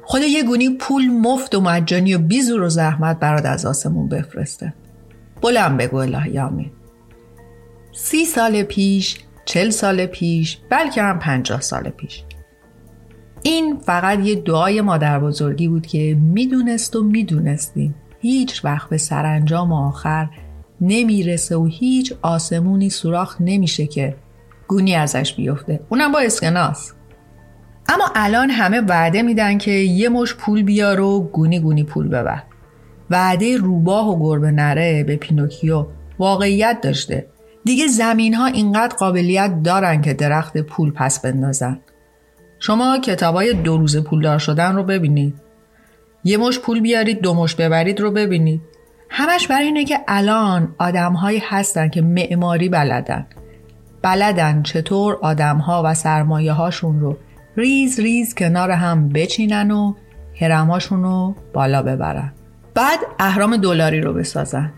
خدا یه گونی پول مفت و مجانی و بی زور و زحمت برات از آسمون بفرسته. بلند بگو الهی آمین. 30 سال پیش، 40 سال پیش، بلکه هم 50 سال پیش. این فقط یه دعای مادر بزرگی بود که میدونست و میدونستیم هیچ وقت به سرانجام آخر نمیرسه و هیچ آسمونی سوراخ نمیشه که گونی ازش بیفته، اونم با اسکناس. اما الان همه وعده میدن که یه مش پول بیار و گونی گونی پول ببر. وعده روباه و گربه نره به پینوکیو واقعیت داشته. دیگه زمین ها اینقدر قابلیت دارن که درخت پول پس بندازن. شما کتابای 2 روز پولدار شدن رو ببینید. یه مش پول بیارید 2 مش ببرید رو ببینید. همش برای اینه که الان آدم‌هایی هستن که معماری بلدن چطور آدم‌ها و سرمایه‌هاشون رو ریز ریز کنار هم بچینن و هرم‌هاشون رو بالا ببرن. بعد اهرام دلاری رو بسازن.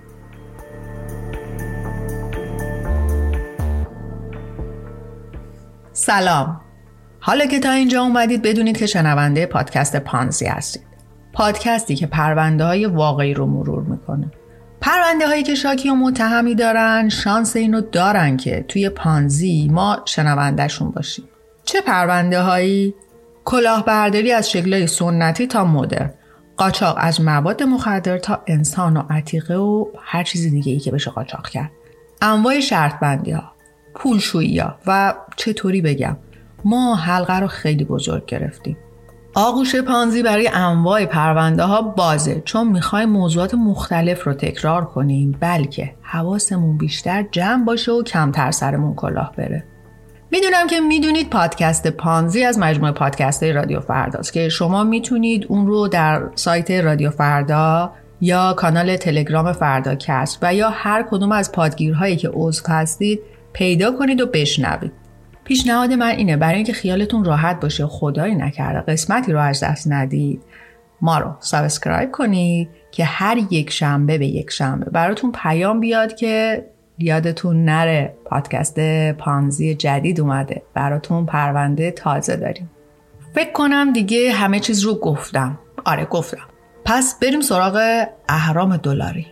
سلام. حالا که تا اینجا اومدید بدونید که شنونده پادکست پانزی هستید. پادکستی که پرونده های واقعی رو مرور میکنه. پرونده هایی که شاکی و متهمی دارن شانس اینو دارن که توی پانزی ما شنوندهشون باشیم. چه پرونده هایی؟ کلاهبرداری از شکل‌های سنتی تا مدرن، قاچاق از مواد مخدر تا انسان و عتیقه و هر چیز دیگه ای که بشه قاچاق کرد. انواع شرط بندی ها، پولشویی ها و چطوری بگم ما حلقه رو خیلی بزرگ گرفتیم. آغوش پانزی برای انواع پرونده ها بازه، چون میخوایم موضوعات مختلف رو تکرار کنیم، بلکه حواسمون بیشتر جمع باشه و کمتر سرمون کلاه بره. میدونم که میدونید پادکست پانزی از مجموعه پادکست رادیو فرداست که شما میتونید اون رو در سایت رادیو فردا یا کانال تلگرام فرداکست و یا هر کدوم از پادگیرهایی که عضو هستید پیدا کنید و بشنوید. پیشنهاد من اینه برای اینکه خیالتون راحت باشه خدایی نکرده قسمتی رو از دست ندید، ما رو سابسکرایب کنید که هر یک شنبه به یک شنبه براتون پیام بیاد که یادتون نره پادکست پانزی جدید اومده، براتون پرونده تازه داریم. فکر کنم دیگه همه چیز رو گفتم. آره گفتم. پس بریم سراغ اهرام دلاری.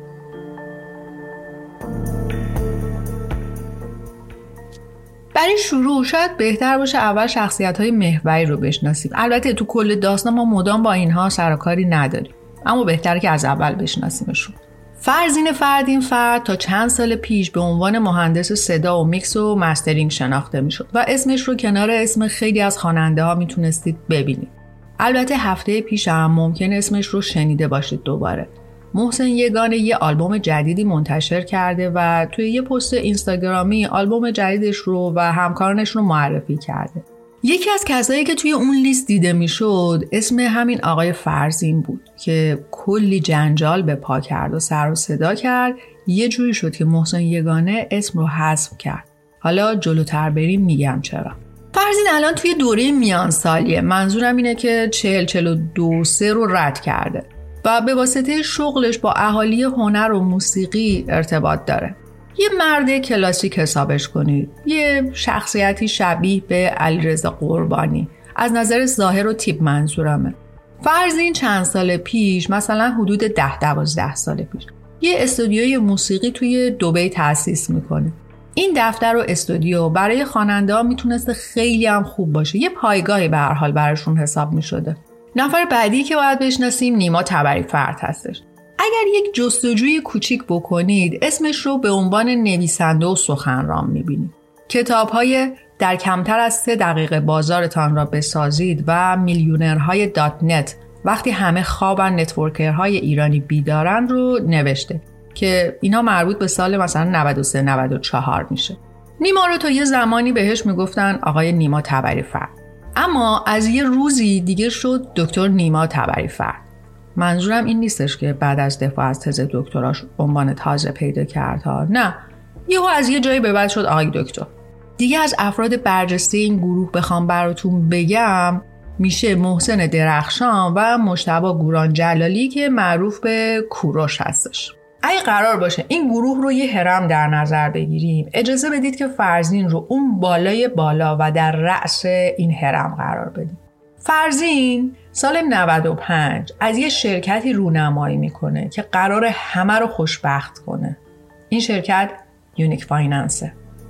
برای شروع شاید بهتر باشه اول شخصیت‌های محوری رو بشناسیم. البته تو کل داستان ما مدام با اینها سر و کاری نداریم، اما بهتره که از اول بشناسیمشون. فرزین فرد تا چند سال پیش به عنوان مهندس صدا و میکس و مسترینگ شناخته میشد و اسمش رو کنار اسم خیلی از خواننده ها میتونستید ببینید. البته هفته پیش هم ممکن اسمش رو شنیده باشید دوباره. محسن یگانه یه آلبوم جدیدی منتشر کرده و توی یه پست اینستاگرامی آلبوم جدیدش رو و همکارانش رو معرفی کرده. یکی از کسایی که توی اون لیست دیده میشد اسم همین آقای فرزین بود که کلی جنجال به پا کرد و سر و صدا کرد. یه جوری شد که محسن یگانه اسم رو حذف کرد. حالا جلوتر بریم میگم چرا. فرزین الان توی دوره میان سالیه. منظورم اینه که 40-42 رو رد کرده و به واسطه شغلش با اهالی هنر و موسیقی ارتباط داره. یه مرد کلاسیک حسابش کنید. یه شخصیتی شبیه به علیرضا قربانی. از نظر ظاهر و تیپ منظورمه. فرزین چند سال پیش، مثلا حدود 10-12 سال پیش، یه استودیوی موسیقی توی دبی تأسیس میکنه. این دفتر و استودیو برای خواننده‌ها میتونسته خیلی هم خوب باشه. یه پایگاهی به هر حال براشون حساب میشده. نفر بعدی که باید بشناسیم نیما تبری‌فرد هستش. اگر یک جستجوی کوچیک بکنید اسمش رو به عنوان نویسنده و سخنران میبینید. کتاب‌های در کمتر از 3 دقیقه بازارتان را بسازید و میلیونرهای .net وقتی همه خوابن نتورکرهای ایرانی بیدارن رو نوشته که اینا مربوط به سال مثلا 93-94 میشه. نیما رو تا یه زمانی بهش میگفتن آقای نیما تبری‌فرد، اما از یه روزی دیگه شد دکتر نیما تبری‌فرد. منظورم این نیستش که بعد از دفاع از تز دکتراش عنوان تازه پیدا کرد ها، نه، یهو از یه جایی به بعد شد آقای دکتر. دیگه از افراد برجسته این گروه بخوام براتون بگم میشه محسن درخشان و مجتبی گوران جلالی که معروف به کوروش هستش. اگه قرار باشه این گروه رو یه هرم در نظر بگیریم، اجازه بدید که فرزین رو اون بالای بالا و در رأس این هرم قرار بدیم. فرزین سال 95 از یه شرکتی رونمایی میکنه که قراره همه رو خوشبخت کنه. این شرکت یونیک فایننسه.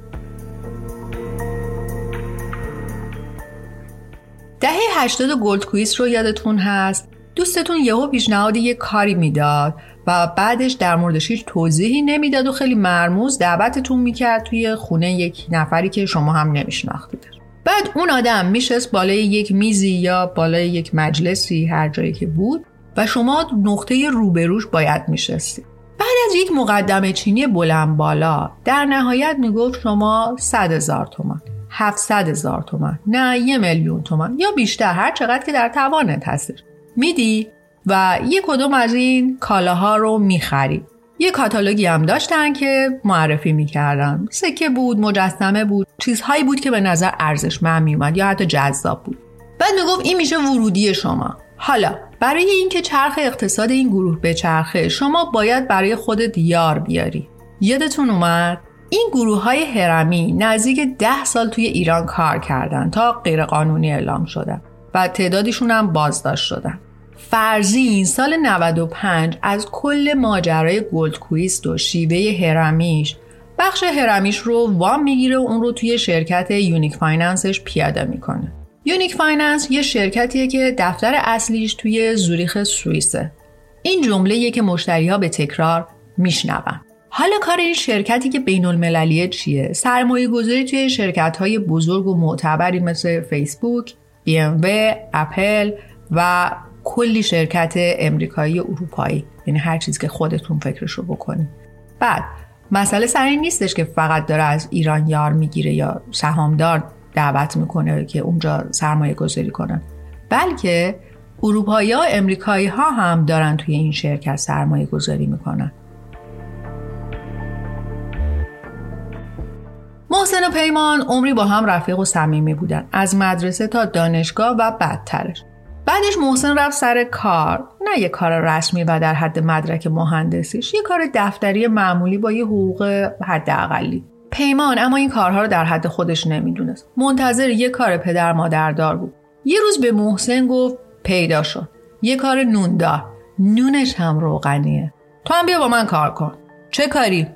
دهه 80 گلد کویز رو یادتون هست؟ دوستتون یهو پیشنهاد یه کاری میداد و بعدش در موردش هیچ توضیحی نمیداد و خیلی مرموز دعوتتون میکرد توی خونه یک نفری که شما هم نمیشناختید. بعد اون آدم میشست بالای یک میزی یا بالای یک مجلسی هر جایی که بود و شما نقطه روبروش باید میشستید. بعد از یک مقدمه چینی بلند بالا در نهایت میگفت شما 100,000 تومان، 700,000 تومان، نه 1,000,000 تومان یا بیشتر، هر چقدر که در توانت هستش میدی و یک کدوم از این کالاها رو میخری. یه کاتالوگی هم داشتن که معرفی میکردن. سکه بود، مجسمه بود، چیزهایی بود که به نظر ارزشمند میومد یا حتی جذاب بود. بعد میگفت این میشه ورودی شما. حالا برای اینکه چرخ اقتصاد این گروه بچرخه شما باید برای خودت یار بیاری. یادتون اومد؟ این گروه‌های هرمی نزدیک 10 سال توی ایران کار کردن تا غیرقانونی اعلام شدن و تعدادشون هم بازداشت شدن. فرزین سال 95 از کل ماجرای گلد کویست و شیوه هرمیش بخش هرمیش رو وام میگیره و اون رو توی شرکت یونیک فایننسش پیاده میکنه. یونیک فایننس یه شرکتیه که دفتر اصلیش توی زوریخ سوئیسه. این جمله‌ایه که مشتری‌ها به تکرار میشنون. حالا کار این شرکتی که بین‌المللیه چیه؟ سرمایه‌گذاری توی شرکت‌های بزرگ و معتبری مثل فیسبوک، BMW، اپل و کلی شرکت امریکایی و اروپایی، یعنی هر چیزی که خودتون فکرشو بکنید. بعد مسئله سر این نیستش که فقط داره از ایران یار میگیره یا سهامدار دعوت میکنه که اونجا سرمایه گذاری کنن، بلکه اروپایی ها و امریکایی ها هم دارن توی این شرکت سرمایه گذاری میکنن. محسن و پیمان عمری با هم رفیق و صمیمی بودن، از مدرسه تا دانشگاه و بعدترش. بعدش محسن رفت سر کار، نه یه کار رسمی و در حد مدرک مهندسیش، یه کار دفتری معمولی با یه حقوق حداقلی. پیمان اما این کارها رو در حد خودش نمیدونست، منتظر یه کار پدر مادردار بود. یه روز به محسن گفت پیدا شد، یه کار نوندار، نونش هم روغنیه، تو هم بیا با من کار کن. چه کاری؟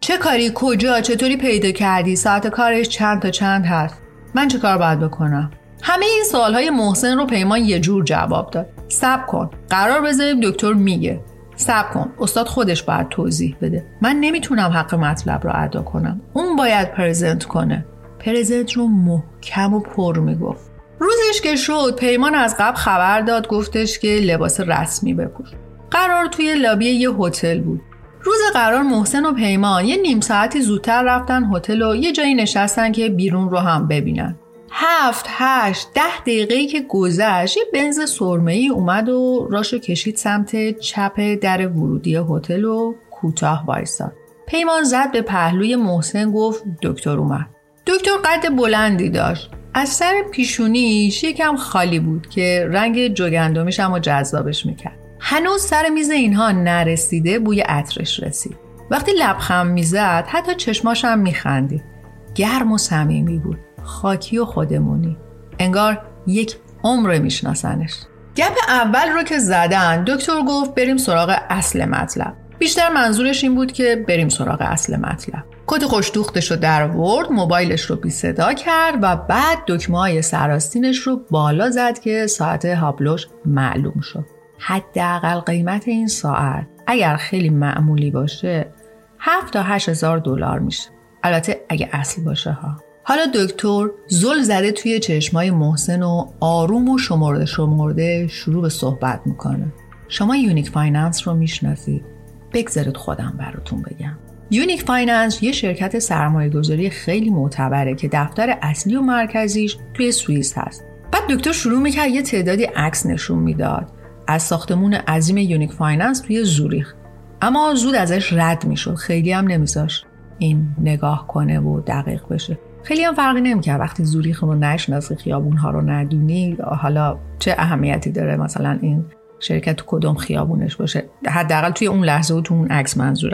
کجا؟ چطوری پیدا کردی؟ ساعت کارش چند تا چند هست؟ من چه کار باید بکنم؟ همه این سوالهای محسن رو پیمان یه جور جواب داد. صبر کن، قرار بذاریم دکتر میگه. صبر کن، استاد خودش باید توضیح بده. من نمیتونم حق مطلب رو ادا کنم، اون باید پرزنت کنه. پرزنت رو محکم و پر میگفت. روزش که شد پیمان از قبل خبر داد، گفتش که لباس رسمی بپوش. قرار توی لابی یه هتل بود. روز قرار محسن و پیمان یه نیم ساعتی زودتر رفتن هتل و یه جایی نشستن که بیرون رو هم ببینن. 7, 8, 10 دقیقه‌ای که گذشت یه بنز سرمه‌ای اومد و راشو کشید سمت چپ در ورودی هتل و کوتاه وایساد. پیمان زد به پهلوی محسن، گفت دکتر اومد. دکتر قد بلندی داشت، از سر پیشونیش یکم خالی بود که رنگ جوگندمیش هم جذابش میکرد. هنوز سر میز اینها نرسیده بوی عطرش رسید. وقتی لبخند میزد حتی چشماش هم میخندید. گرم و صمیمی بود، خاکی و خودمونی، انگار یک عمر میشناسنش. گپ اول رو که زدن دکتر گفت بریم سراغ اصل مطلب. بیشتر منظورش این بود که بریم سراغ اصل مطلب. کت خوش‌دوختش رو در آورد، موبایلش رو بی صدا کرد و بعد دکمه‌های سراستینش رو بالا زد که ساعت هابلوش معلوم شد. حداقل قیمت این ساعت اگر خیلی معمولی باشه 7 تا 8,000 دلار میشه. البته اگه اصل باشه ها. حالا دکتر زل زده توی چشمای محسن و آروم و شمرده شروع به صحبت میکنه. شما یونیک فایننس رو میشناسید؟ بگذارید خودم براتون بگم. یونیک فایننس یه شرکت سرمایه‌گذاری خیلی معتبره که دفتر اصلی و مرکزیش توی سوئیس هست. بعد دکتر شروع میکرد یه تعدادی عکس نشون میداد از ساختمون عظیم یونیک فایننس توی زوریخ، اما زود ازش رد میشد. خیلی هم نمیذاشت این نگاه کنه و دقیق بشه. خیلی هم فرقی نمیکرد وقتی زوریخ رو نشناسی، خیابون‌ها رو ندونی، حالا چه اهمیتی داره مثلا این شرکت تو کدوم خیابونش باشه. حداقل توی اون لحظه و تو اون عکس منظورم.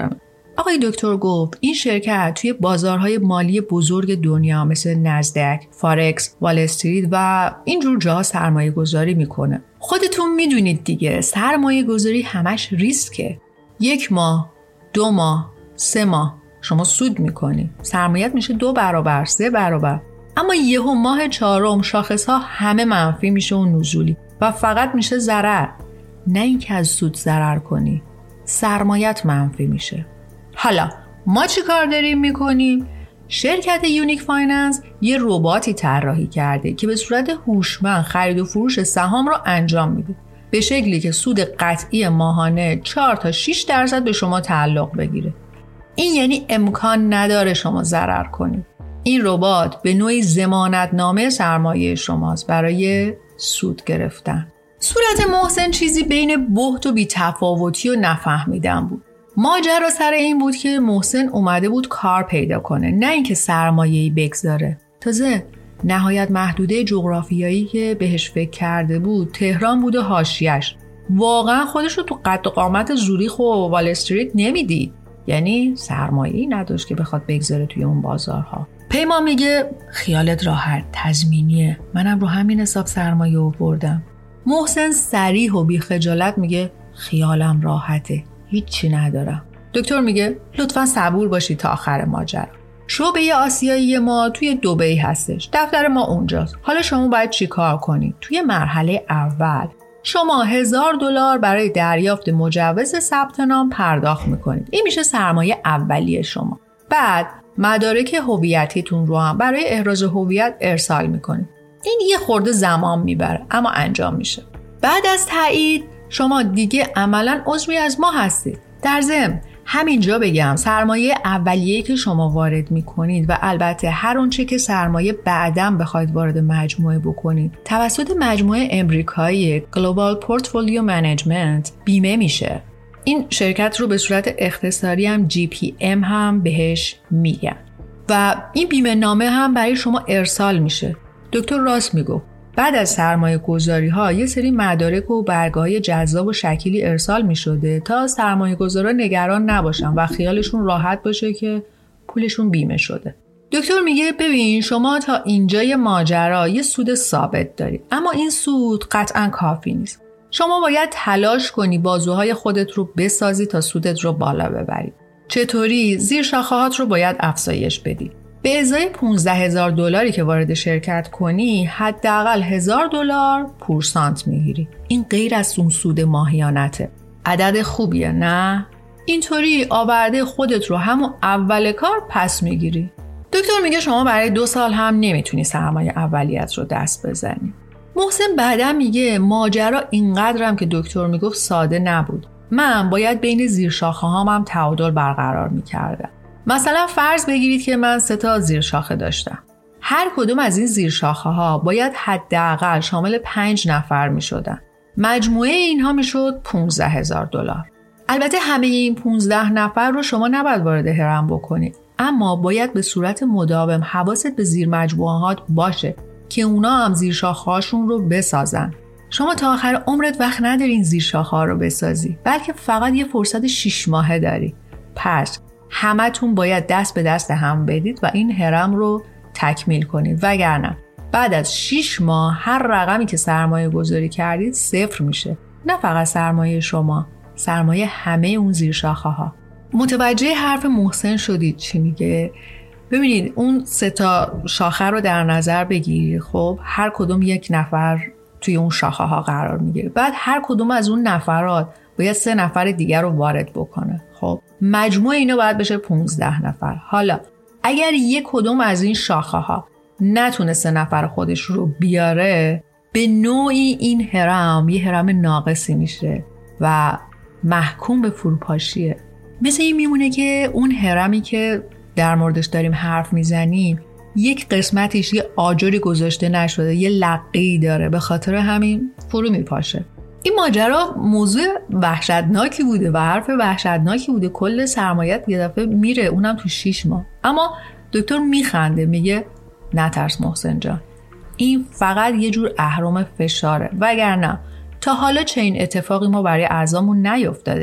آقای دکتر گفت این شرکت توی بازارهای مالی بزرگ دنیا مثل نزدک، فارکس، وال استریت و اینجور جاها سرمایه گذاری میکنه. خودتون میدونید دیگه سرمایه گذاری همش ریسکه. 1 ماه، 2 ماه، 3 ماه شما سود میکنی، سرمایت میشه 2 برابر، 3 برابر. اما یهو ماه 4 شاخصها همه منفی میشه و نزولی و فقط میشه ضرر. نه اینکه از سود ضرر کنی، سرمایت منفی میشه. حالا ما چی کار داریم میکنیم؟ شرکت یونیک فایننس یه رباتی طراحی کرده که به صورت هوشمند خرید و فروش سهام رو انجام میده به شکلی که سود قطعی ماهانه 4 تا 6% به شما تعلق بگیره. این یعنی امکان نداره شما ضرر کنید. این ربات به نوعی ضمانتنامه سرمایه شماست برای سود گرفتن. صورت محسن چیزی بین بهت و بی‌تفاوتی و نفهمیدن بود. ماجرا سر این بود که محسن اومده بود کار پیدا کنه، نه اینکه سرمایه‌ای بگذاره. تازه نهایت محدوده جغرافیایی که بهش فکر کرده بود تهران بود و حاشیه‌اش. واقعا خودش رو تو قد و قامت زوریخ و وال استریت نمیدید. یعنی سرمایه‌ای نداشت که بخواد بگذاره توی اون بازارها. پیمان میگه خیالت راحت، تضمینیه. منم رو همین حساب سرمایه آوردم. محسن صریح و بی خجالت میگه خیالم راحته، هیچی ندارم. دکتر میگه لطفاً صبور باشید تا آخر ماجرا. شعبه آسیایی ما توی دبی هستش، دفتر ما اونجاست. حالا شما باید چی کار کنید؟ توی مرحله اول شما $1000 برای دریافت مجوز ثبت نام پرداخت میکنید. این میشه سرمایه اولیه شما. بعد مدارک هویتیتون رو هم برای احراز هویت ارسال میکنید. این یه خورده زمان میبره اما انجام میشه. بعد از تایید شما دیگه عملاً عضوی از ما هستید. در ضمن همینجا بگم سرمایه اولیه‌ای که شما وارد میکنید و البته هر اونچه که سرمایه بعداً بخواید وارد مجموعه بکنید توسط مجموعه امریکایی Global Portfolio Management بیمه میشه. این شرکت رو به صورت اختصاری هم GPM هم بهش میگن و این بیمه نامه هم برای شما ارسال میشه. دکتر راست میگفت. بعد از سرمایه گذاری ها یه سری مدارک و برگه‌های جذاب و شکلی ارسال می شده تا سرمایه گذارا نگران نباشن و خیالشون راحت باشه که پولشون بیمه شده. دکتر میگه ببین شما تا اینجای ماجرا یه سود ثابت دارید، اما این سود قطعا کافی نیست. شما باید تلاش کنی بازوهای خودت رو بسازی تا سودت رو بالا ببری. چطوری؟ زیر شاخه‌هات رو باید افزایش بدی. به ازای $15,000 که وارد شرکت کنی حداقل $1,000 پورسانت میگیری. این غیر از اون سود ماهیانته. عدد خوبیه نه؟ اینطوری آورده خودت رو همون اول کار پس میگیری. دکتر میگه شما برای 2 سال هم نمیتونی سرمایه اولیت رو دست بزنی. محسن بعدا میگه ماجرا اینقدرم که دکتر میگفت ساده نبود. من باید بین زیر شاخه هم تعادل برقرار میکردم. مثلا فرض بگیرید که من 3 تا زیر شاخه داشتم. هر کدوم از این زیر شاخه ها باید حداقل شامل 5 نفر می شدن. مجموعه اینها می شد $15,000. البته همه این 15 نفر رو شما نباید وارد هرم بکنید، اما باید به صورت مداوم حواست به زیر مجموعهات باشه که اونا هم زیر شاخه هاشون رو بسازن. شما تا آخر عمرت وقت ندارین زیر شاخه ها رو بسازی، بلکه فقط یه فرصت 6 ماهه داری. پس همتون باید دست به دست هم بدید و این هرم رو تکمیل کنید، وگرنه بعد از 6 ماه هر رقمی که سرمایه گذاری کردید 0 میشه. نه فقط سرمایه شما، سرمایه همه اون زیر شاخه ها. متوجه حرف محسن شدید چی میگه؟ ببینید اون 3 تا شاخه رو در نظر بگیرید. خب هر کدوم 1 نفر توی اون شاخه ها قرار میگیره. بعد هر کدوم از اون نفرات باید 3 نفر دیگر رو وارد بکنه. خب مجموع اینا باید بشه 15 نفر. حالا اگر یک کدوم از این شاخه ها نتونه 3 نفر خودش رو بیاره، به نوعی این هرم یه هرم ناقصی میشه و محکوم به فروپاشیه. مثل این میمونه که اون هرمی که در موردش داریم حرف میزنیم یک قسمتش یه آجری گذاشته نشده، یه لقه‌ای داره، به خاطر همین فرو میپاشه. این ماجرا موضوع وحشتناکی بوده و حرف وحشتناکی بوده. کل سرمایت یه دفعه میره، اونم تو 6 ماه. اما دکتر میخنده، میگه نترس محسن جان، این فقط یه جور اهرم فشاره، وگرنه تا حالا چنین اتفاقی ما برای اعضامون نیفتاده.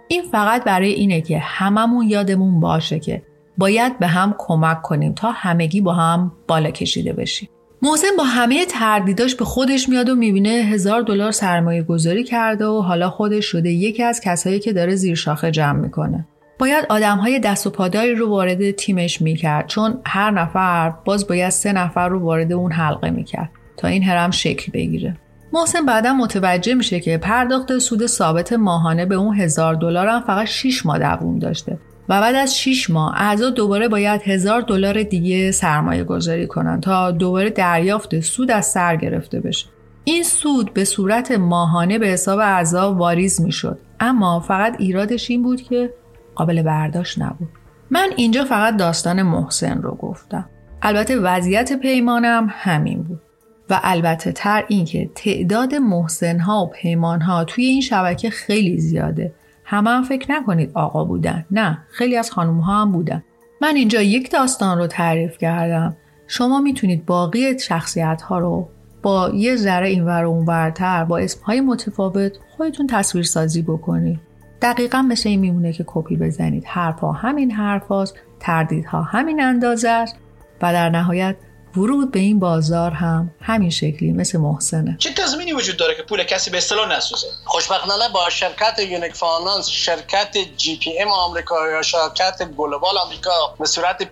این فقط برای اینه که هممون یادمون باشه که باید به هم کمک کنیم تا همگی با هم بالا کشیده بشیم. محسن با همه تردیداش به خودش میاد و میبینه $1000 سرمایه گذاری کرده و حالا خودش شده یکی از کسایی که داره زیر شاخه جمع میکنه. باید آدمهای دست و پاداری رو وارد تیمش میکرد، چون هر نفر باز باید 3 نفر رو وارد اون حلقه میکرد تا این هرم شکل بگیره. محسن بعدا متوجه میشه که پرداخت سود ثابت ماهانه به اون $1000 هم فقط 6 ماه دوام داشته و بعد از 6 ماه اعضا دوباره باید $1000 دیگه سرمایه گذاری کنن تا دوباره دریافت سود از سر گرفته بشه. این سود به صورت ماهانه به حساب اعضا واریز میشد، اما فقط ایرادش این بود که قابل برداشت نبود. من اینجا فقط داستان محسن رو گفتم. البته وضعیت پیمانم همین بود و البته تر این که تعداد محسن‌ها و پیمان‌ها توی این شبکه خیلی زیاده. هم فکر نکنید آقا بودن، نه، خیلی از خانوم‌ها هم بودن. من اینجا یک داستان رو تعریف کردم، شما میتونید باقی شخصیت‌ها رو با یه ذره اینور و اونورتر با اسم‌های متفاوت خودتون تصویرسازی بکنید. دقیقاً مثل این میمونه که کپی بزنید، حرفا همین حرفاست، تردیدها همین اندازه است و در نهایت ورود به این بازار هم همین شکلی مثل محسنه. چه تضمینی وجود داره که پول کسی به اصطلاح نسوزه؟ خوشبختانه با شرکت یونیک فایننس، شرکت جی پی ام آمریکا یا شرکت گلوبال آمریکا به صورت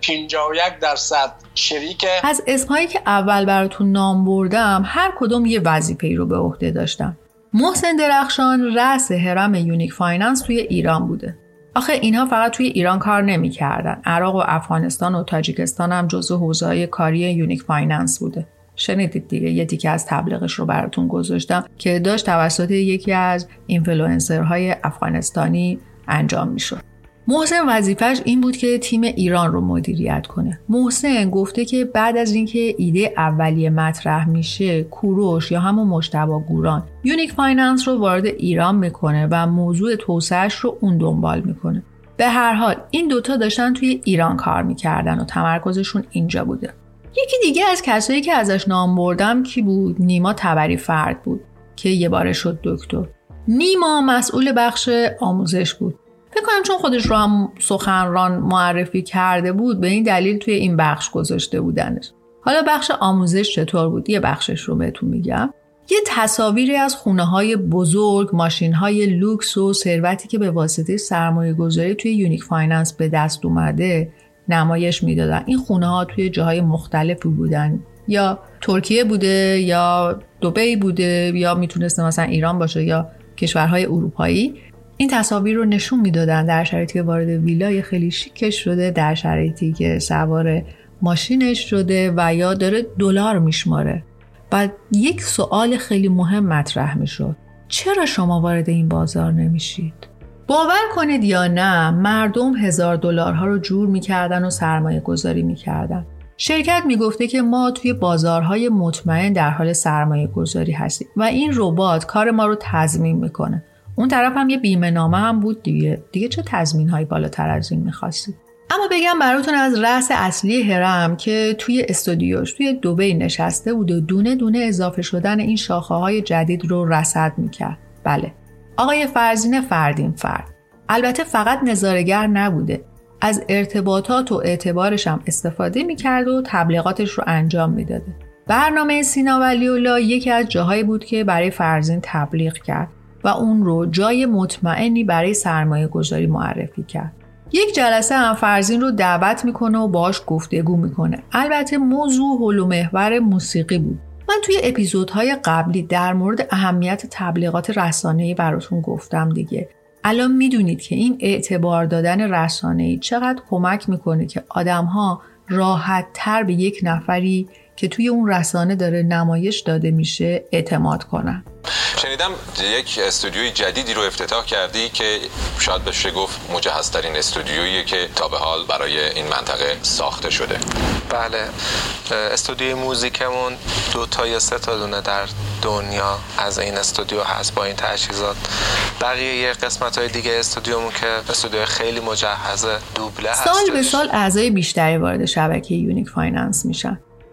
51% شریک. از اسمایی که اول براتون نام بردم هر کدوم یه وظیفه‌ای رو به عهده داشتن. محسن درخشان رأس هرم یونیک فایننس توی ایران بوده. آخه اینها فقط توی ایران کار نمی کردن. عراق و افغانستان و تاجیکستان هم جزو حوزه‌های کاری یونیک فایننس بوده. شنیدید دیگه، یه تیکه از تبلیغش رو براتون گذاشتم که داشت توسط یکی از اینفلوئنسرهای افغانستانی انجام میشد. محسن وظیفش این بود که تیم ایران رو مدیریت کنه. محسن گفته که بعد از اینکه ایده اولیه مطرح میشه، کوروش یا همون مجتبی گوران یونیک فایننس رو وارد ایران میکنه و موضوع توسعه‌اش رو اون دنبال میکنه. به هر حال این دوتا داشتن توی ایران کار میکردن و تمرکزشون اینجا بوده. یکی دیگه از کسایی که ازش نام بردم کی بود؟ نیما تبری فرد بود که یه باره شد دکتر. نیما مسئول بخش آموزش بود. فکر کنم چون خودش رو هم سخنران معرفی کرده بود به این دلیل توی این بخش گذاشته بودنش. حالا بخش آموزش چطور بود؟ یه بخشش رو بهتون میگم. یه تصاویری از خونه‌های بزرگ، ماشین‌های لوکس و ثروتی که به واسطه سرمایه‌گذاری توی یونیک فایننس به دست اومده نمایش میدادن. این خونه‌ها توی جاهای مختلفی بودن، یا ترکیه بوده یا دبی بوده یا میتونسته مثلا ایران باشه یا کشورهای اروپایی. این تصاویر رو نشون میدادن در شرایطی که وارد ویلای خیلی شیکش شده، در شرایطی که سوار ماشینش شده و یا داره دلار میشماره. بعد یک سوال خیلی مهم مطرح میشد: چرا شما وارد این بازار نمیشید؟ باور کنید یا نه، مردم $1000 ها رو جور میکردن و سرمایه گذاری میکردن. شرکت میگفته که ما توی بازارهای مطمئن در حال سرمایه گذاری هستیم و این ربات کار ما رو تضمین میکنه. اون طرف هم یه بیمه نامه هم بود دیگه چه تضمین هایی بالاتر از این میخواستید؟ اما بگم براتون از رأس اصلی هرم که توی استودیوش توی دبی نشسته بود و دونه دونه اضافه شدن این شاخه های جدید رو رصد میکرد. بله، آقای فرزین فردین فرد. البته فقط نظاره‌گر نبوده، از ارتباطات و اعتبارش هم استفاده میکرد و تبلیغاتش رو انجام میداده. برنامه سینا ولی‌الله یکی از جاهایی بود که برای فرزین تبلیغ کرد و اون رو جای مطمئنی برای سرمایه گذاری معرفی کرد. یک جلسه هم فرزین رو دعوت میکنه و باهاش گفتگو میکنه. البته موضوع حول و محور موسیقی بود. من توی اپیزودهای قبلی در مورد اهمیت تبلیغات رسانه‌ای براتون گفتم دیگه. الان میدونید که این اعتبار دادن رسانه‌ای چقدر کمک میکنه که آدم‌ها راحت‌تر به یک نفری که توی اون رسانه داره نمایش داده میشه اعتماد کنن. شنیدم یک استودیوی جدیدی رو افتتاح کردی که شاید بشه گفت مجهزترین استودیویی که تا به حال برای این منطقه ساخته شده. بله، استودیوی موزیکمون 2 تا یا 3 تا دونه در دنیا از این استودیو هست با این تجهیزات. بقیه یه قسمت‌های دیگه استودیومون که استودیو خیلی مجهزه، دوبله هست. سال به سال اعضای بیشتری وارد شبکه یونیک فایننس میشن.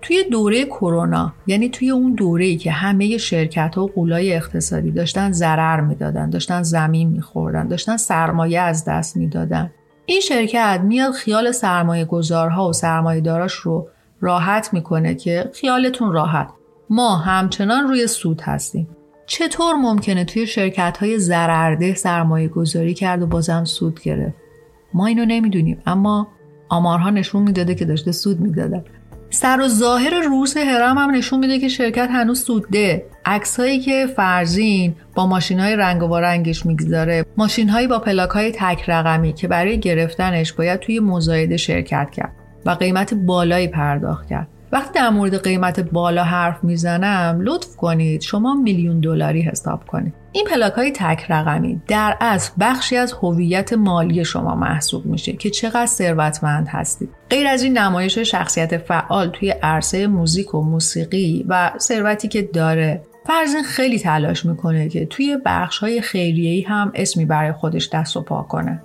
توی دوره کرونا، یعنی توی اون دوره‌ای که همه شرکت‌ها و غولای اقتصادی داشتن ضرر میدادن، داشتن زمین می‌خوردن، داشتن سرمایه از دست میدادن، این شرکت میاد خیال سرمایه گذارها و سرمایه داراش رو راحت میکنه که خیالتون راحت، ما همچنان روی سود هستیم. چطور ممکنه توی شرکت‌های ضررده سرمایه گذاری کرد و بازم سود گرفت؟ ما اینو نمیدونیم، اما آمارها نشون میداده که داشته سود میداده. سر و ظاهر رؤوس هرم هم نشون میده که شرکت هنوز سودده. عکسایی که فرزین با ماشین‌های رنگ و رنگش میگذاره، ماشین‌هایی با پلاک‌های تک رقمی که برای گرفتنش باید توی مزایده شرکت کرد و قیمت بالایی پرداخت کرد. وقتی در مورد قیمت بالا حرف میزنم لطف کنید شما $1,000,000 حساب کنید. این پلاک‌های تک رقمی در اصل بخشی از هویت مالی شما محسوب میشه که چقدر ثروتمند هستید. غیر از این نمایش شخصیت فعال توی عرصه موزیک و موسیقی و ثروتی که داره، فرزین خیلی تلاش میکنه که توی بخش‌های خیریه‌ای هم اسمی برای خودش دست و پا کنه.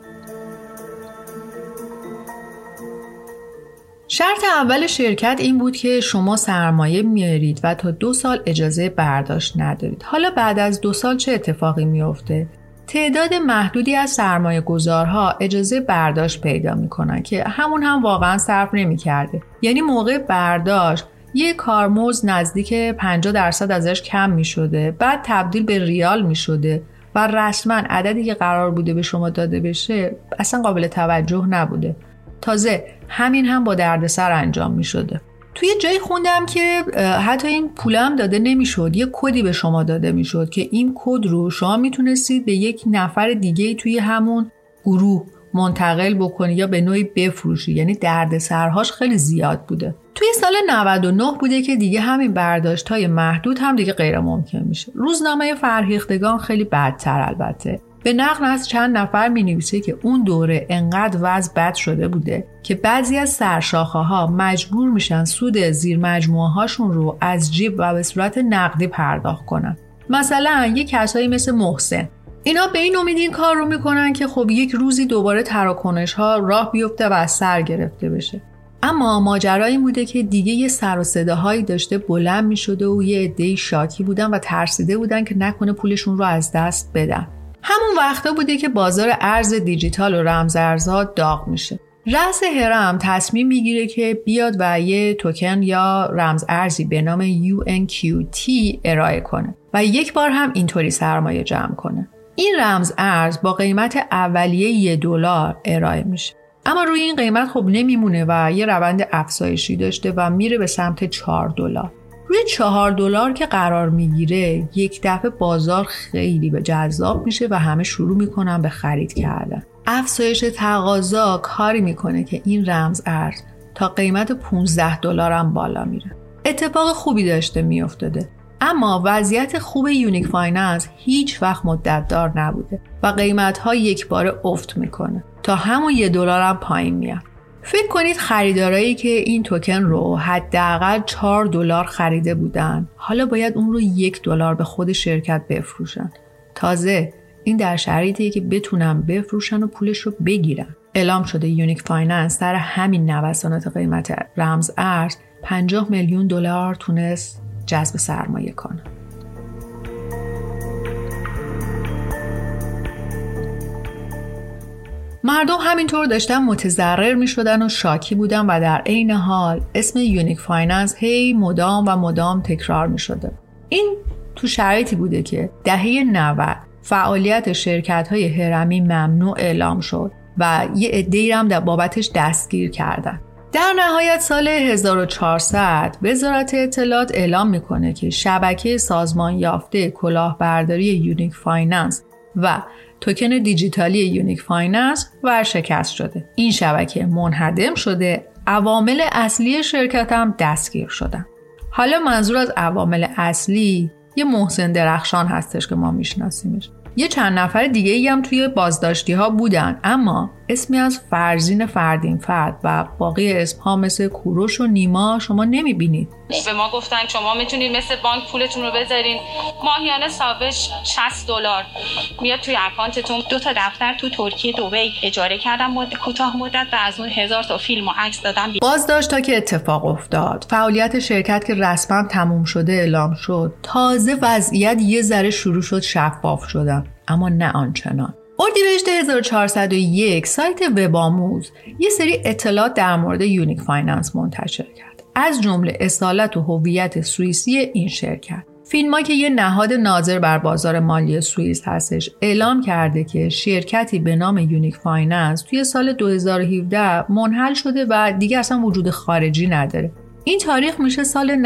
شرط اول شرکت این بود که شما سرمایه میارید و تا 2 سال اجازه برداشت ندارید. حالا بعد از 2 سال چه اتفاقی میفته؟ تعداد محدودی از سرمایه گذارها اجازه برداشت پیدا میکنن که همون هم واقعا صرف نمیکرده. یعنی موقع برداشت یک کارمزد نزدیک 50% ازش کم میشده، بعد تبدیل به ریال میشده و رسما عددی که قرار بوده به شما داده بشه اصلا قابل توجه نبوده. تازه همین هم با دردسر انجام می شده. توی جایی خوندم که حتی این پول هم داده نمی شد، یه کدی به شما داده می شد که این کد رو شما می تونستید به یک نفر دیگه توی همون گروه منتقل بکنی یا به نوعی بفروشی. یعنی دردسرهاش خیلی زیاد بوده. توی سال 99 بوده که دیگه همین برداشت‌های محدود هم دیگه غیر ممکن میشه. روزنامه فرهیختگان خیلی بدتر البته به نقل از چند نفر می‌نویسه که اون دوره انقدر وضع بد شده بوده که بعضی از سرشاخه‌ها مجبور میشن سود زیر مجموعه‌هاشون رو از جیب و به صورت نقدی پرداخت کنن. مثلا یک کسایی مثل محسن، اینا به این امید این کار رو میکنن که خب یک روزی دوباره تراکنش‌ها راه بیفته و از سر گرفته بشه. اما ماجرا این بوده که دیگه یه سر و صداهایی داشته بلند میشده و یه عده‌ای شاکی بودن و ترسیده بودن که نکنه پولشون رو از دست بدن. همون وقتا بوده که بازار ارز دیجیتال و رمزارزها داغ میشه. رأس هرم تصمیم میگیره که بیاد و یه توکن یا رمز ارزی به نام UNQT ارائه کنه و یک بار هم اینطوری سرمایه جمع کنه. این رمز ارز با قیمت اولیه $1 ارائه میشه. اما روی این قیمت خب نمیمونه و یه روند افزایشی داشته و میره به سمت $4. روی $4 که قرار میگیره یک دفعه بازار خیلی به جذاب میشه و همه شروع میکنن به خرید کردن. افزایش تقاضا کاری میکنه که این رمز ارز تا قیمت $15 هم بالا میره. اتفاق خوبی داشته میافتاده. اما وضعیت خوب یونیک فایننس هیچ وقت مدتدار نبوده و قیمت‌ها یک باره افت میکنه تا همون $1 هم پایین میاد. فکر کنید خریدارایی که این توکن رو حداقل $4 خریده بودن حالا باید اون رو $1 به خود شرکت بفروشن. تازه این در شرایطیه که بتونن بفروشن و پولش رو بگیرن. اعلام شده یونیک فایننس در همین نوسانات قیمت رمز ارز $50 میلیون تونست جذب سرمایه کنه. مردم همینطور داشتن متضرر می شدن و شاکی بودن و در عین حال اسم یونیک فایننس هی مدام تکرار می شده. این تو شرایطی بوده که دهه 90 فعالیت شرکت‌های هرمی ممنوع اعلام شد و یه عده‌ای هم در بابتش دستگیر کردن. در نهایت سال 1400 وزارت اطلاعات اعلام میکنه که شبکه سازمان یافته کلاهبرداری یونیک فایننس و توکن دیجیتالی یونیک فایننس ورشکست شده. این شبکه منهدم شده، عوامل اصلی شرکت هم دستگیر شدن. حالا منظور از عوامل اصلی یه محسن درخشان هستش که ما میشناسیمش. یه چند نفر دیگه هم توی بازداشتی ها بودن، اما اسمی از فرزین فردین فرد و باقی اسمها مثل کوروش و نیما شما نمیبینید. به ما گفتن شما میتونید مثل بانک پولتون رو بذارین، ماهیانه ثابت $60 میاد توی اکانتتون. 2 تا دفتر تو ترکیه دبی اجاره کردم کوتاه مدت و از اون 1000 تا فیلم و عکس دادم. بازداشت تا که اتفاق افتاد، فعالیت شرکت که رسما تموم شده اعلام شد، تازه وضعیت یه ذره شروع شد شفاف شدن، اما نه آنچنان. اردیبهشت 1401 سایت وب‌آموز یه سری اطلاعات در مورد یونیک فایننس منتشر کرد، از جمله اصالت و هویت سوئیسی این شرکت. فینما که یه نهاد ناظر بر بازار مالی سوئیس هستش اعلام کرده که شرکتی به نام یونیک فایننس توی سال 2017 منحل شده و دیگه اصلا وجود خارجی نداره. این تاریخ میشه سال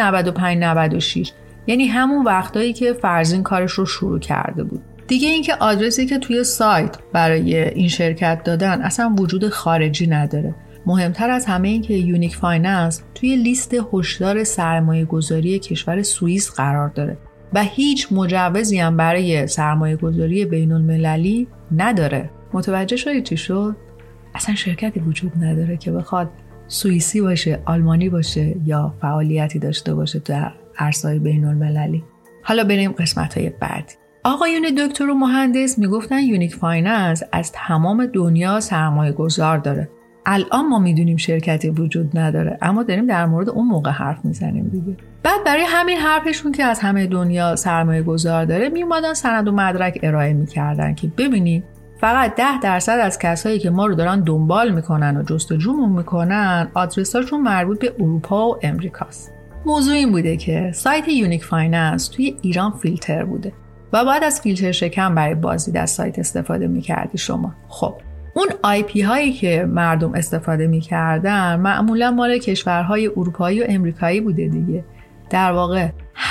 95-96، یعنی همون وقتایی که فرزین کارش رو شروع کرده بود. دیگه اینکه آدرسی که توی سایت برای این شرکت دادن اصلا وجود خارجی نداره. مهمتر از همه این که یونیک فایننس توی لیست هشدار سرمایه گذاری کشور سوئیس قرار داره و هیچ مجوزی هم برای سرمایه گذاری بین المللی نداره. متوجه شدید چی شد؟ اصلا شرکتی وجود نداره که بخواد سوئیسی باشه، آلمانی باشه یا فعالیتی داشته باشه در عرصه‌های بین المللی. حالا بریم قسمت‌های بعدی. آقایون دکتر و مهندس میگفتن یونیک فایننس از تمام دنیا سرمایه گذار داره. الان ما میدونیم شرکتی وجود نداره، اما داریم در مورد اون موقع حرف میزنیم دیگه. بعد برای همین حرفشون که از همه دنیا سرمایه گذار داره میومدن سند و مدرک ارائه میکردن که ببینید فقط 10% از کسایی که ما رو دارن دنبال میکنن و جستجومون میکنن آدرساشون مربوط به اروپا و امریکاست. موضوع این بوده که سایت یونیک فایننس توی ایران فیلتر بوده و بعد از فیلتر شکن برای بازدید از سایت استفاده میکردی شما. خب اون IP هایی که مردم استفاده میکردن معمولا مال کشورهای اروپایی و امریکایی بوده دیگه. در واقع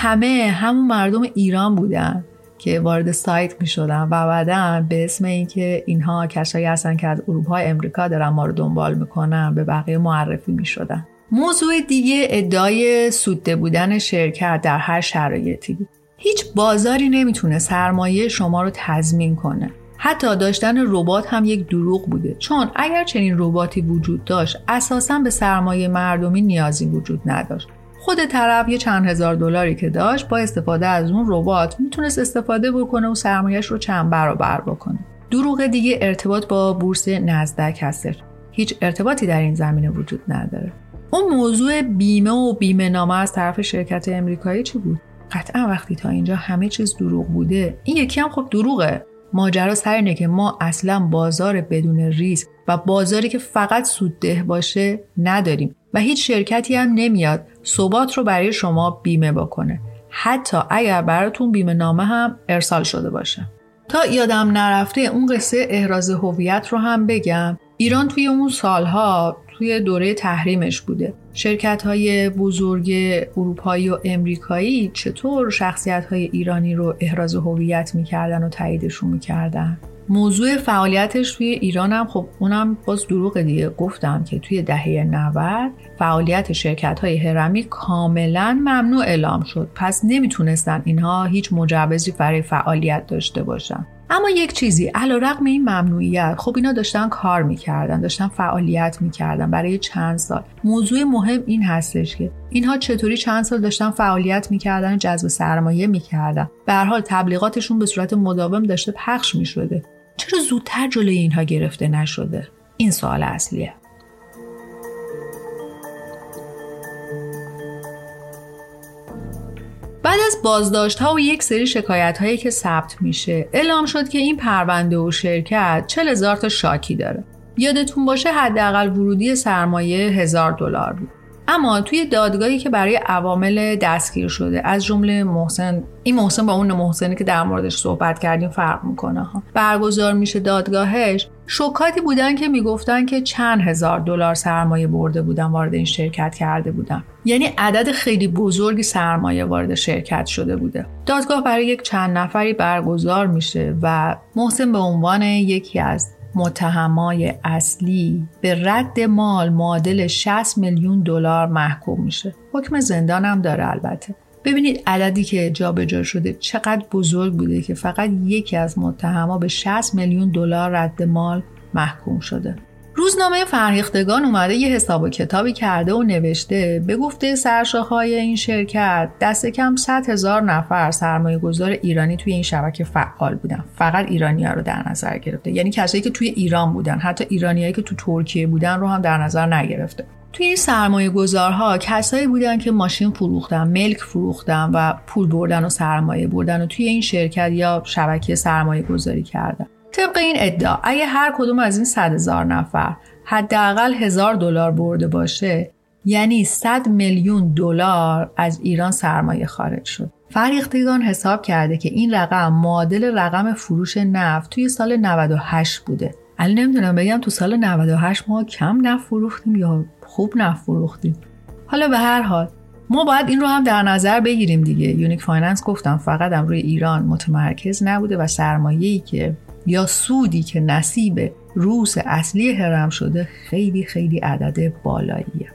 همون مردم ایران بودن که وارد سایت میشدن و بعداً به اسم اینکه اینها کسایی هستن که از اروپا و امریکا دارن ما رو دنبال میکنن به بقیه معرفی میشدن. موضوع دیگه ادعای سوده بودن شرکت در هر شرایطی بود. هیچ بازاری نمیتونه سرمایه شما رو تضمین کنه. حتی داشتن ربات هم یک دروغ بوده، چون اگر چنین رباتی وجود داشت اساساً به سرمایه مردمی نیازی وجود نداشت. خود طرف یه چند هزار دلاری که داشت با استفاده از اون ربات میتونست استفاده بکنه و سرمایه‌اش رو چند برابر بکنه. دروغ دیگه ارتباط با بورس نزدک هستش. هیچ ارتباطی در این زمینه وجود نداره. اون موضوع بیمه و بیمه نامه از طرف شرکت امریکایی چی بود؟ قطعا وقتی تا اینجا همه چیز دروغ بوده، این یکی هم خب دروغه. ماجرا سر اینه که ما اصلا بازار بدون ریسک و بازاری که فقط سودده باشه نداریم و هیچ شرکتی هم نمیاد ثبات رو برای شما بیمه بکنه، حتی اگر براتون بیمه نامه هم ارسال شده باشه. تا یادم نرفته اون قصه احراز هویت رو هم بگم. ایران توی اون سالها توی دوره تحریمش بوده. شرکت‌های بزرگ اروپایی و امریکایی چطور شخصیت‌های ایرانی رو احراز هویت می‌کردن و تاییدشون می‌کردن. موضوع فعالیتش توی ایران هم خب اونم باز دروغ دیگه. گفتم که توی دهه 90 فعالیت شرکت‌های هرمی کاملاً ممنوع اعلام شد. پس نمیتونستن اینها هیچ مجوزی برای فعالیت داشته باشن. اما یک چیزی علیرغم این ممنوعیت خب اینا داشتن کار میکردن، داشتن فعالیت میکردن برای چند سال. موضوع مهم این هستش که اینها چطوری چند سال داشتن فعالیت میکردن، جذب سرمایه میکردن، به هر حال تبلیغاتشون به صورت مداوم داشته پخش میشده. چرا زودتر جلوی اینها گرفته نشده؟ این سوال اصلیه. بعد از بازداشت‌ها و یک سری شکایت‌هایی که ثبت میشه، اعلام شد که این پرونده و شرکت 40,000 تا شاکی داره. یادتون باشه حداقل ورودی سرمایه $1,000 بود. اما توی دادگاهی که برای عوامل دستگیر شده، از جمله محسن، این محسن با اون محسنی که در موردش صحبت کردیم فرق میکنه ها، برگزار میشه دادگاهش، شکاتی بودن که میگفتن که چند $1,000 سرمایه برده بودن، وارد این شرکت کرده بودن. یعنی عدد خیلی بزرگی سرمایه وارد شرکت شده بوده. دادگاه برای یک چند نفری برگزار میشه و محسن به عنوان یکی از متهمای اصلی به رد مال معادل $60 میلیون محکوم میشه. حکم زندان هم داره البته. ببینید عددی که جابجا شده چقدر بزرگ بوده که فقط یکی از متهما به $60 میلیون رد مال محکوم شده. روزنامه فرهیختگان اومده یه حساب و کتابی کرده و نوشته به گفته سرشاخه‌های این شرکت دست کم 100,000 نفر سرمایه‌گذار ایرانی توی این شبکه فعال بودن. فقط ایرانی‌ها رو در نظر گرفته، یعنی کسایی که توی ایران بودن، حتی ایرانیایی که تو ترکیه بودن رو هم در نظر نگرفته. توی این سرمایه‌گذارها کسایی بودن که ماشین فروختن، ملک فروختن و پول بردن و سرمایه بردن و توی این شرکت یا شبکه سرمایه‌گذاری کردن. طبق این ادعا اگه هر کدوم از این 100,000 نفر حداقل $1,000 برده باشه، یعنی 100 میلیون دلار از ایران سرمایه خارج شد. فرهیختگان حساب کرده که این رقم معادل رقم فروش نفت توی سال 98 بوده. الان نمیدونم بگم تو سال 98 ما کم نفت فروختیم یا خوب نفت فروختیم. حالا به هر حال ما باید این رو هم در نظر بگیریم دیگه. یونیک فایننس گفتم فقط هم روی ایران متمرکز نبوده و سرمایه‌ای که یا سودی که نصیب رؤوس اصلی هرم شده خیلی خیلی عدد بالاییه.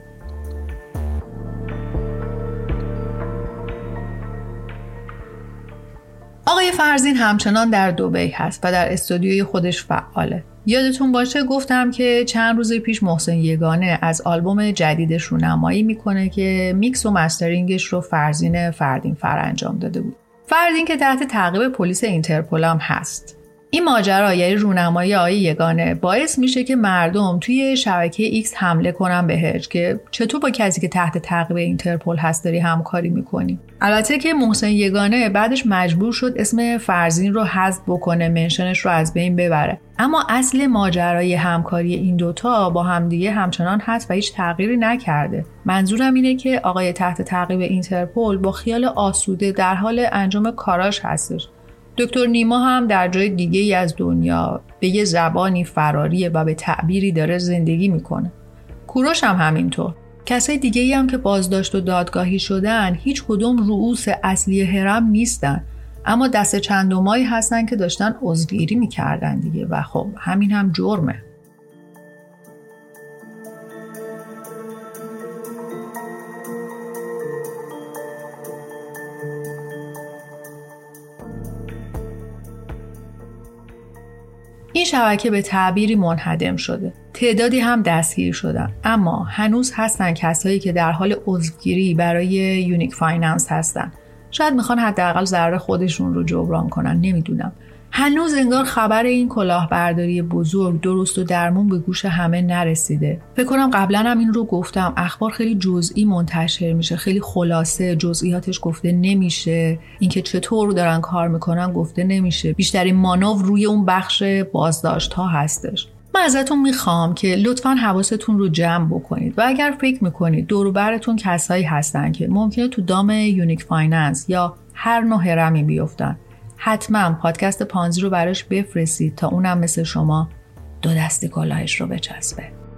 آقای فرزین همچنان در دبی هست و در استودیوی خودش فعاله. یادتون باشه گفتم که چند روز پیش محسن یگانه از آلبوم جدیدش رو نمایی میکنه که میکس و مسترینگش رو فرزین فر انجام داده بود. فردین که تحت تعقیب پلیس اینترپول هم هست. این ماجرا یعنی رونمایی آقای یگانه باعث میشه که مردم توی شبکه ایکس حمله کنن بهش که چطور با کسی که تحت تعقیب اینترپول هست داری همکاری میکنی. البته که محسن یگانه بعدش مجبور شد اسم فرزین رو حذف بکنه، منشنش رو از بین ببره، اما اصل ماجرای همکاری این دوتا با همدیگه همچنان هست و هیچ تغییری نکرده. منظورم اینه که آقای تحت تعقیب اینترپول با خیال آسوده در حال انجام کاراش هستش. دکتر نیما هم در جای دیگه ای از دنیا به یه زبانی فراریه و به تعبیری داره زندگی میکنه. کوروش هم همینطور. کسای دیگه ای هم که بازداشت و دادگاهی شدن هیچ کدوم رؤوس اصلی هرم نیستن، اما دست چندمایی هستن که داشتن عضوگیری میکردن دیگه و خب همین هم جرمه. این شبکه به تعبیری منهدم شده. تعدادی هم دستگیر شدن، اما هنوز هستن کسایی که در حال عضوگیری برای یونیک فایننس هستن. شاید میخوان حداقل ضرر خودشون رو جبران کنن، نمیدونم. هنوز انگار خبر این کلاهبرداری بزرگ درست و درمون به گوش همه نرسیده. فکر کنم قبلا هم این رو گفتم، اخبار خیلی جزئی منتشر میشه، خیلی خلاصه، جزئیاتش گفته نمیشه، اینکه چطور دارن کار میکنن گفته نمیشه. بیشترین مانور روی اون بخش بازداشت ها هستش. من ازتون میخوام که لطفاً حواستون رو جمع بکنید و اگر فکر میکنید دور و برتون کسایی هستن که ممکنه تو دام یونیک فایننس یا هر نوع هرمی بیفتن، حتما پادکست پانزی رو براش بفرستید تا اونم مثل شما دو دستی کلاهش رو بچسبه.